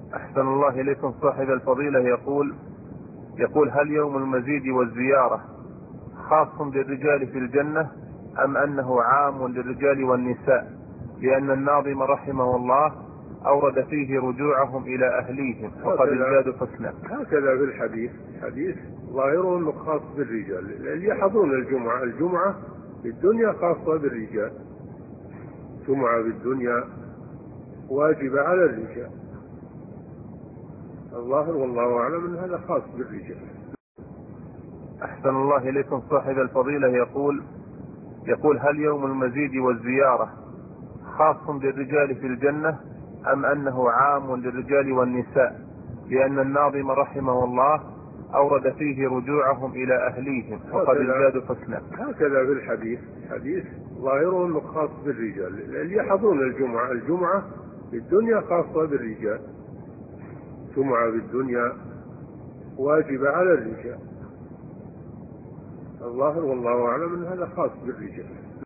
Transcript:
أحسن الله إليكم صاحب الفضيلة يقول هل يوم المزيد والزيارة خاص بالرجال في الجنة أم أنه عام للرجال والنساء، لأن الناظم رحمه الله أورد فيه رجوعهم إلى أهليهم وقد ازدادوا حسنا. هكذا في الحديث ظاهره أنه خاص بالرجال، اللي يحضرون الجمعة في الدنيا خاصة بالرجال، جمعة في الدنيا واجبة على الرجال. الظاهر والله أعلم أن هذا خاص بالرجال. أحسن الله إليكم صاحب الفضيلة يقول هل يوم المزيد والزيارة خاص بالرجال في الجنة أم أنه عام للرجال والنساء، لأن الناظم رحمه الله أورد فيه رجوعهم إلى أهليهم وقد ازدادوا حسنا. هكذا في الحديث ظاهره أنه خاص بالرجال، اللي يحضرون الجمعة في الدنيا خاصة بالرجال، جمعة في الدنيا واجبة على الرجال. الظاهر والله أعلم أن هذا خاص بالرجال.